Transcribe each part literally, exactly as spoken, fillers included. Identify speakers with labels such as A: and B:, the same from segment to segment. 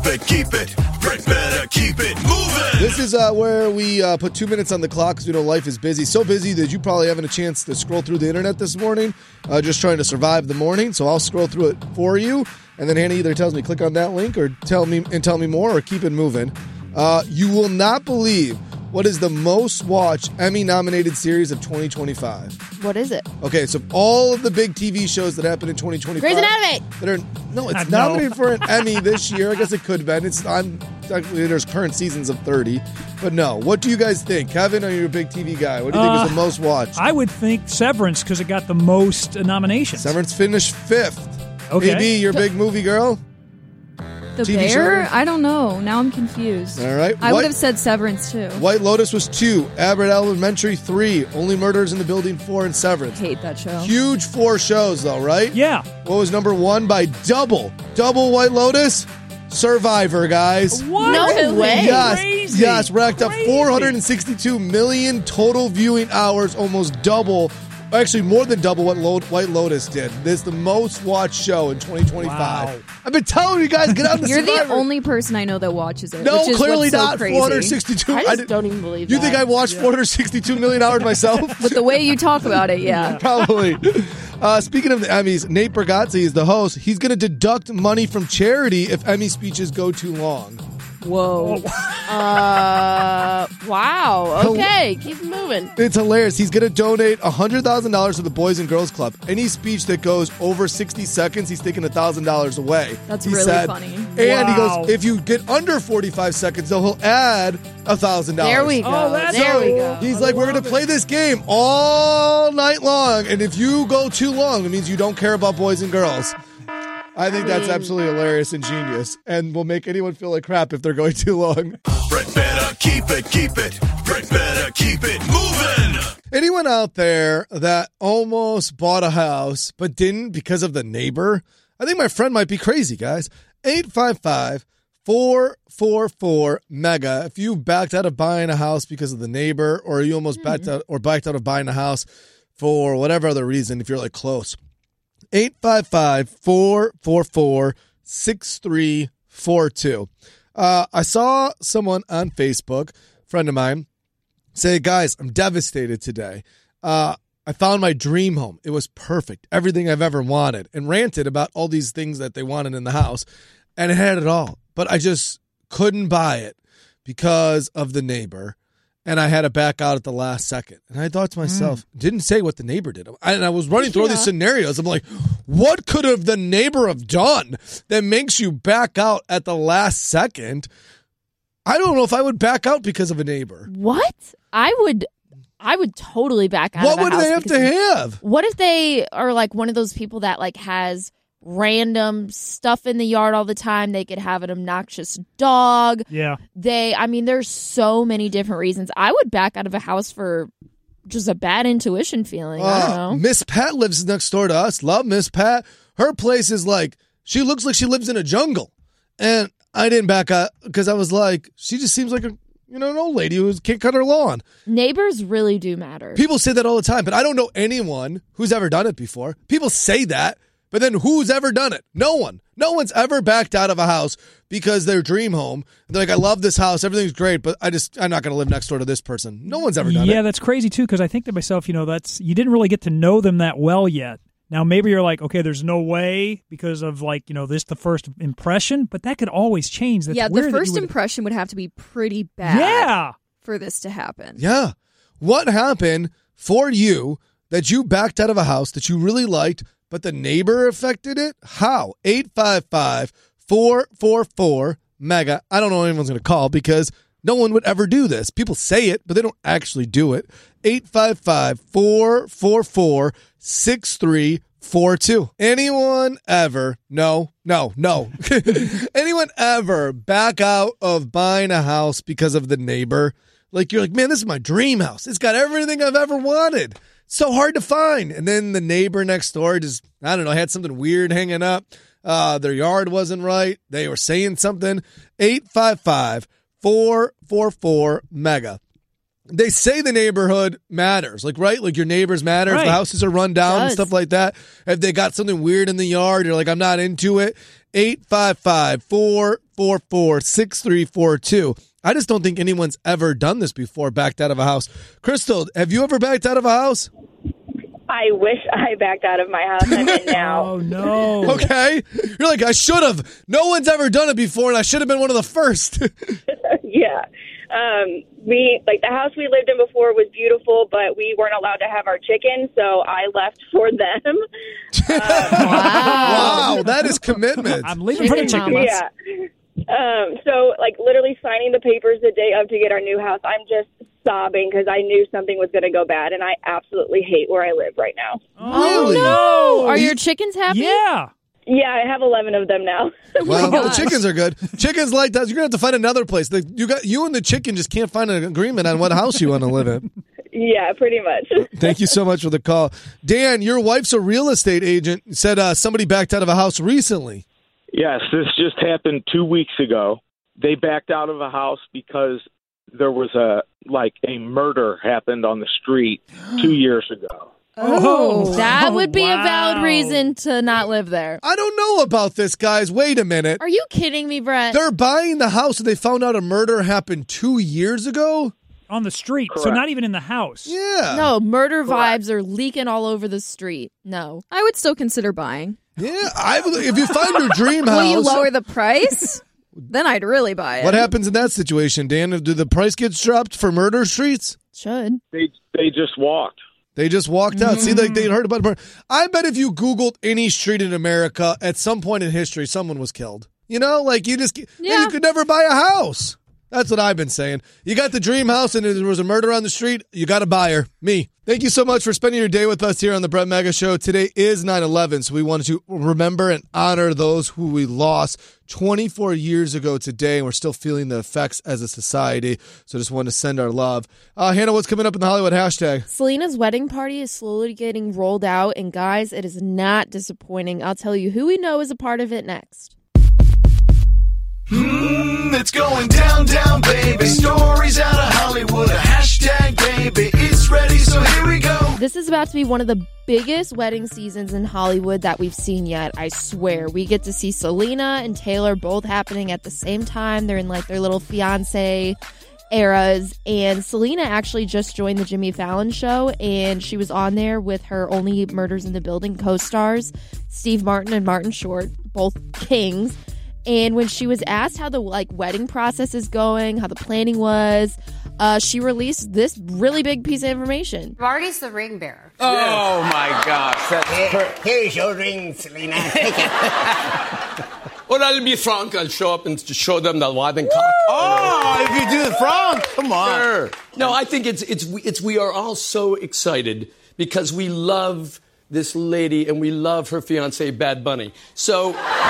A: it, keep it. Rick better keep it moving.
B: This is uh, where we uh, put two minutes on the clock because we know life is busy. So busy that you probably haven't a chance to scroll through the internet this morning, uh, just trying to survive the morning. So I'll scroll through it for you, and then Hannah either tells me click on that link or tell me and tell me more or keep it moving. Uh, you will not believe what is the most watched Emmy-nominated series of twenty twenty-five.
C: What is it?
B: Okay, so all of the big T V shows that happened in twenty twenty-five.
C: Grey's Anatomy.
B: That are no, it's
D: No.
B: nominated for an Emmy this year. I guess it could have been. It's I'm technically there's current seasons of thirty, but no. What do you guys think, Kevin? Are you a big T V guy? What do you think
D: Uh,
B: is the most watched?
D: I would think Severance because it got the most uh, nominations.
B: Severance finished fifth.
D: Okay.
B: A B, you're a big movie girl.
E: The
B: T V
E: Bear?
B: show?
E: I don't know. Now I'm confused.
B: All right.
E: I
B: White-
E: would have said Severance too.
B: White Lotus was two. Abbott Elementary three. Only Murders in the Building four, and Severance.
E: Hate that show.
B: Huge four shows though, right?
D: Yeah.
B: What was number one by double? Double White Lotus? Survivor, guys.
D: What?
C: No way.
B: Yes,
D: Crazy.
B: yes, racked up
D: Crazy.
B: four hundred sixty-two million total viewing hours, almost double, actually more than double what Lo- White Lotus did. This is the most watched show in twenty twenty-five.
D: Wow.
B: I've been telling you guys, get on the
E: You're
B: Survivor.
E: the only person I know that watches it.
B: No,
E: which is
B: clearly
E: what's so
B: not.
E: crazy.
B: four hundred sixty-two.
C: I just
B: did-
C: don't even believe
B: You
C: that.
B: think I watched four hundred sixty-two million hours myself?
E: But the way you talk about it, yeah.
B: Probably. Uh, speaking of the Emmys, Nate Bargatze is the host. He's going to deduct money from charity if Emmy speeches go too long.
E: Whoa.
C: Uh, wow. Okay, keep moving.
B: It's hilarious. He's going to donate one hundred thousand dollars to the Boys and Girls Club. Any speech that goes over sixty seconds, he's taking one thousand dollars away.
E: That's
B: he
E: really
B: said.
E: funny.
B: And he
D: Wow.
B: goes, if you get under forty-five seconds, though, he'll add one thousand dollars.
C: There we go.
D: Oh, that's
C: there we
D: so-
C: go.
B: He's
D: I
B: like, we're
D: love
B: going to
D: it.
B: play this game all night long. And if you go too long, it means you don't care about boys and girls. I think that's absolutely hilarious and genius and will make anyone feel like crap if they're going too long.
A: Rick better keep it, keep it. Rick better keep it moving.
B: Anyone out there that almost bought a house but didn't because of the neighbor? I think my friend might be crazy, guys. eight five five, four four four, MEGA. If you backed out of buying a house because of the neighbor, or you almost
E: Mm-hmm.
B: backed out or backed out of buying a house for whatever other reason, if you're like close. eight five five, four four four, six three four two. Uh, I saw someone on Facebook, friend of mine, say, guys, I'm devastated today. Uh, I found my dream home. It was perfect. Everything I've ever wanted. And ranted about all these things that they wanted in the house. And it had it all. But I just couldn't buy it because of the neighbor. And I had to back out at the last second. And I thought to myself, didn't say what the neighbor did. I, and I was running through all these scenarios. I'm like, what could have the neighbor have done that makes you back out at the last second? I don't know if I would back out because of a neighbor.
C: What? I would I would totally back out
B: What
C: of a
B: would
C: house
B: they have
C: because
B: to
C: of-
B: have?
C: What if they are like one of those people that like has random stuff in the yard all the time? They could have an obnoxious dog.
D: Yeah.
C: They I mean there's so many different reasons. I would back out of a house for just a bad intuition feeling. I don't
B: Uh,
C: know.
B: Miss Pat lives next door to us. Love Miss Pat. Her place is like, she looks like she lives in a jungle. And I didn't back out because I was like, she just seems like a, you know, an old lady who can't cut her lawn.
C: Neighbors really do matter.
B: People say that all the time, but I don't know anyone who's ever done it before. People say that, but then who's ever done it? No one. No one's ever backed out of a house because their dream home. They're like, I love this house. Everything's great, but I just, I'm not going to live next door to this person. No one's ever done
D: Yeah,
B: it.
D: that's crazy too, because I think to myself, you know, that's you didn't really get to know them that well yet. Now maybe you're like, okay, there's no way because of like, you know, this the first impression, but that could always change. That's
E: yeah,
D: weird
E: the
D: that you
E: first
D: would-
E: impression would have to be pretty bad
D: Yeah.
E: for this to happen.
B: Yeah. What happened for you that you backed out of a house that you really liked, but the neighbor affected it? How? eight five five, four four four, MEGA. I don't know if anyone's going to call because no one would ever do this. People say it, but they don't actually do it. eight five five, four four four, six three four two. Anyone ever, no, no, no. Anyone ever back out of buying a house because of the neighbor? Like, you're like, man, this is my dream house. It's got everything I've ever wanted. It's so hard to find. And then the neighbor next door just, I don't know, had something weird hanging up. Uh, their yard wasn't right. They were saying something. eight five five, four four four, MEGA. they say the neighborhood matters, like, right? Like, your neighbors matter. If
D: Right.
B: the houses are run down and
C: Does.
B: stuff like that. If they got something weird in the yard, you're like, I'm not into it. eight five five, four four four, six three four two. I just don't think anyone's ever done this before, backed out of a house. Crystal, have you ever backed out of a house?
F: I wish I backed out of my house I'm in now.
D: Oh, no.
B: Okay. You're like, I should have. No one's ever done it before, and I should have been one of the first.
F: Yeah. Um, we like the house we lived in before was beautiful, but we weren't allowed to have our chickens, so I left for them.
B: Wow, that is commitment.
D: I'm leaving for the
C: Chicken
D: chicken.
C: mama.
F: Yeah. Um, so like literally signing the papers the day of to get our new house, I'm just sobbing because I knew something was going to go bad, and I absolutely hate where I live right now.
C: Oh,
B: Really?
C: no. Are your chickens happy?
D: Yeah.
F: Yeah, I have eleven of them now.
B: Well, the
C: gosh.
B: chickens are good. Chickens like that. You're gonna have to find another place. The, you got you and the chicken just can't find an agreement on what house you want to live in.
F: Yeah, pretty much.
B: Thank you so much for the call, Dan. Your wife's a real estate agent. Said uh, somebody backed out of a house recently.
G: Yes, this just happened two weeks ago. They backed out of a house because there was a like a murder happened on the street two years ago.
D: Oh,
C: That would be a
D: wow.
C: valid reason to not live there.
B: I don't know about this, guys. Wait a minute.
C: Are you kidding me, Brett?
B: They're buying the house and they found out a murder happened two years ago.
D: On the street, so
G: Correct.
D: not even in the house.
B: Yeah.
C: No, murder vibes are leaking all over the street. No.
E: I would still consider buying.
B: Yeah. I, if you find your dream house,
E: Will you lower the price? Then I'd really buy it.
B: what happens in that situation, Dan? Do the price get dropped for murder streets?
C: Should.
G: They they just walked.
B: They just walked out. See, like they heard about murder. I bet if you Googled any street in America at some point in history, someone was killed. You know, like you just, yeah. you could never buy a house. That's what I've been saying. You got the dream house and there was a murder on the street, you got a buyer. Me. Thank you so much for spending your day with us here on the Brett Mega Show. Today is nine eleven, so we wanted to remember and honor those who we lost twenty-four years ago today, and we're still feeling the effects as a society. So just wanted to send our love. Uh, Hannah, what's coming up in the Hollywood hashtag?
C: Selena's wedding party is slowly getting rolled out, and guys, it is not disappointing. I'll tell you who we know is a part of it next.
A: Mm, it's going down, down, baby. Stories out of Hollywood. A hashtag, baby. It's ready, so here we go.
C: This is about to be one of the biggest wedding seasons in Hollywood that we've seen yet. I swear. We get to see Selena and Taylor both happening at the same time. They're in like their little fiance eras. And Selena actually just joined the Jimmy Fallon show, and she was on there with her Only Murders in the Building co-stars, Steve Martin and Martin Short, both kings. And when she was asked how the like wedding process is going, how the planning was, uh, she released this really big piece of information.
H: Marty's the ring bearer.
I: Oh my gosh. That's
J: Here, here's your ring, Selena. Take it.
I: Well, I'll be frank. I'll show up and just show them the wedding cock.
J: Oh, if you do the front, come on.
I: Sure. No, I think it's it's it's we are all so excited because we love this lady and we love her fiance Bad Bunny. So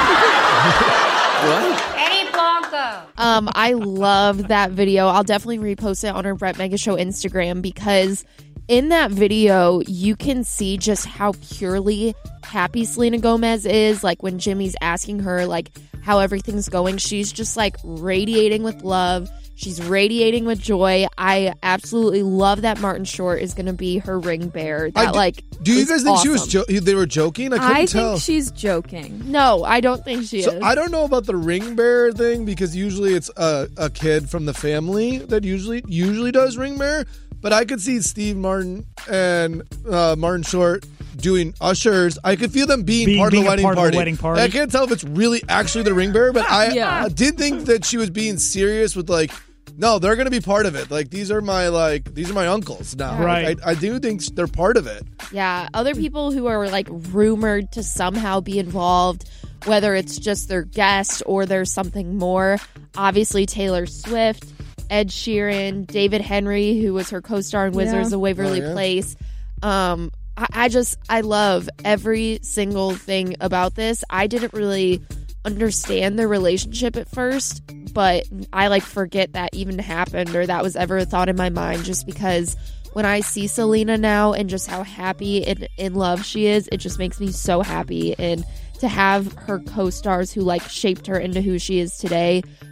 I: what?
H: Eddie Blanco.
C: Um, I love that video. I'll definitely repost it on our Brett Mega Show Instagram, because in that video, you can see just how purely happy Selena Gomez is. Like when Jimmy's asking her like how everything's going, she's just like radiating with love. She's radiating with joy. I absolutely love that Martin Short is going to be her ring bearer. That
B: I d-
C: like,
B: Do you
C: is
B: guys think she was?
C: awesome.
B: Jo- they were joking. I couldn't
E: I
B: tell.
E: think she's joking.
C: No, I don't think she
B: So
C: is.
B: I don't know about the ring bearer thing, because usually it's a, a kid from the family that usually usually does ring bearer. But I could see Steve Martin and uh, Martin Short doing ushers. I could feel them being,
D: Being-
B: part,
D: being a
B: of the wedding
D: part of the
B: party.
D: wedding party.
B: I can't tell if it's really actually the ring bearer, but I,
E: Yeah.
B: I did think that she was being serious with like, no, they're going to be part of it. Like these are my like these are my uncles now.
D: Right.
B: Like, I, I do think they're part of it.
C: Yeah, other people who are like rumored to somehow be involved, whether it's just their guest or there's something more. Obviously, Taylor Swift, Ed Sheeran, David Henry, who was her co-star in Wizards
E: Yeah.
C: of Waverly
B: Oh, yeah.
C: Place. Um, I, I just I love every single thing about this. I didn't really understand their relationship at first, but I like forget that even happened or that was ever a thought in my mind, just because when I see Selena now and just how happy and in love she is, it just makes me so happy. And to have her co-stars who like shaped her into who she is today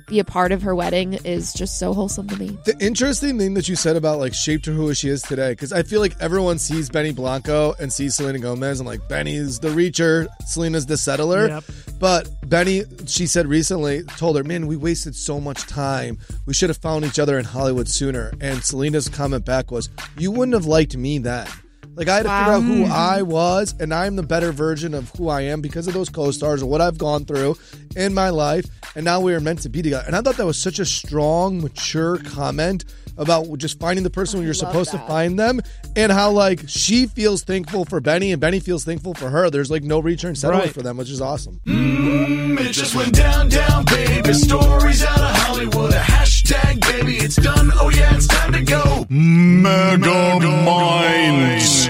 C: be a part of her wedding is just so wholesome to me.
B: The interesting thing that you said about like shaped her who she is today, because I feel like everyone sees Benny Blanco and sees Selena Gomez and like Benny's the reacher, Selena's the settler.
D: Yep.
B: But Benny, she said recently, told her, man, we wasted so much time. We should have found each other in Hollywood sooner. And Selena's comment back was, you wouldn't have liked me then. Like, I had to
C: Wow.
B: figure out who I was, and I'm the better version of who I am because of those co-stars or what I've gone through in my life, and now we are meant to be together. And I thought that was such a strong, mature comment about just finding the person when you're supposed
C: that.
B: to find them, and how, like, she feels thankful for Benny, and Benny feels thankful for her. There's, like, no return settlement
D: Right.
B: for them, which is awesome.
A: Mm, it just went down, down, baby. Stories out of Hollywood. A hashtag, baby, it's done. Oh, yeah, it's time to go. Mega Minds.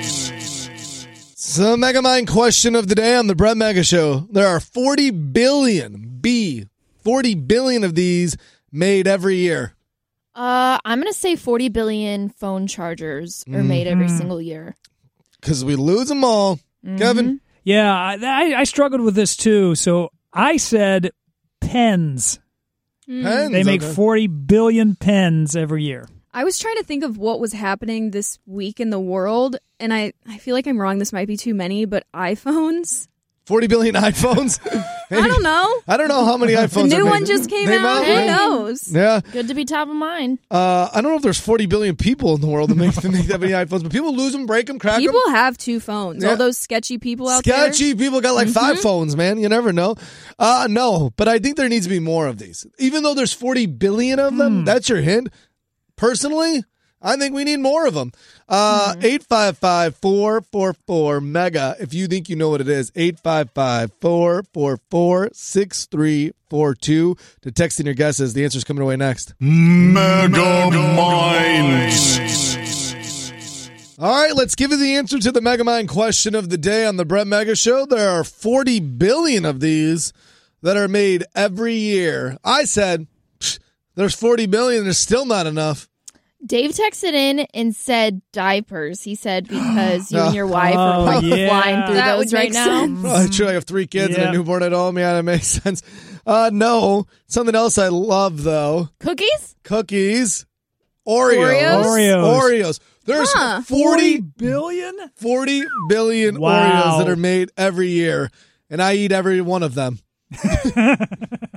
B: So, Mega Mind question of the day on the Brett Mega Show. There are forty billion, B, forty billion of these made every year.
C: Uh, I'm going to say forty billion phone chargers are made every single year.
B: Because we lose them all. Kevin?
D: Yeah, I, I, I struggled with this too. So I said pens.
B: Pens.
D: They make
B: okay.
D: forty billion pens every year.
E: I was trying to think of what was happening this week in the world, and I, I feel like I'm wrong. This might be too many, but iPhones?
B: forty billion iPhones?
E: I don't know.
B: I don't know how many
E: The
B: iPhones are
E: new
B: made.
E: one just came
B: Came
E: out.
B: out,
E: Who
B: yeah.
E: knows?
B: Yeah.
C: Good to be top of mind.
B: Uh, I don't know if there's forty billion people in the world that make, that make that many iPhones, but people lose them, break them, crack
E: People
B: them.
E: have two phones.
B: Yeah.
E: All those sketchy people out there. Mm-hmm.
B: Sketchy people got like five phones, man. You never know. Uh, no, but I think there needs to be more of these. Even though there's forty billion of them, that's your hint. Personally, I think we need more of them. Uh, eight five five, four four four, MEGA. If you think you know what it is, eight five five, four four four, six three four two. To text in your guesses. The answer's coming away next.
A: Mega Minds.
B: All right, let's give you the answer to the Mega Mind question of the day on the Brett Mega Show. There are forty billion of these that are made every year. I said, psh, there's forty billion. There's still not enough.
C: Dave texted in and said diapers. He said because you and your wife
D: Oh,
C: are like
D: yeah.
C: flying through
E: That
C: those
E: would
C: right
E: make
C: now.
E: sense.
B: Well, true, I have three kids and
D: Yeah.
B: a newborn at home. Yeah, that makes sense. Uh, no, something else I love, though.
C: Cookies?
B: Cookies. Oreos.
E: Oreos?
D: Oreos.
B: Oreos. There's
E: Huh.
B: forty,
D: billion?
B: forty billion
D: Wow.
B: Oreos that are made every year, and I eat every one of them.